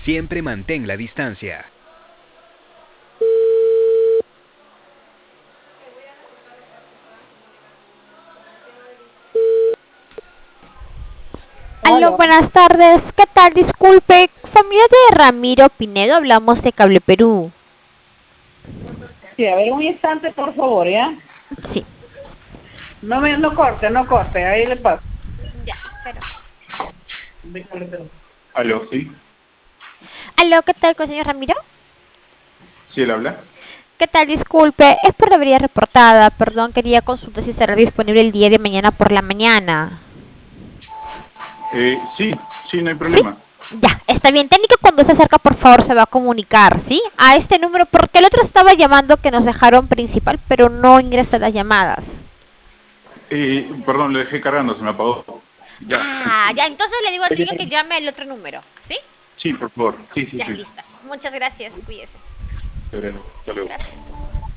Siempre mantén la distancia. Aló, Aló. buenas tardes. ¿Qué tal? Disculpe, familia de Ramiro Pinedo, hablamos de Cable Perú. Sí, a ver, un instante, por favor, ¿ya? Sí. No corte, ahí le paso. Ya, espero. Aló, sí. Aló, ¿qué tal con el señor Ramiro? ¿Sí él habla? ¿Qué tal? Disculpe, es por la avería reportada. Perdón, quería consultar si estará disponible el día de mañana por la mañana. Sí, no hay ¿Sí? problema. Ya, está bien. Técnico, cuando se acerca, por favor, se va a comunicar, ¿sí? A este número, porque el otro estaba llamando que nos dejaron principal, pero no ingresa las llamadas. Perdón, lo dejé cargando, se me apagó. Ya. Ah, ya, entonces le digo al técnico que llame el otro número, ¿sí? Sí, por favor. Sí, sí, Ya, sí. listo. Muchas gracias, cuídese. Hasta luego. Gracias.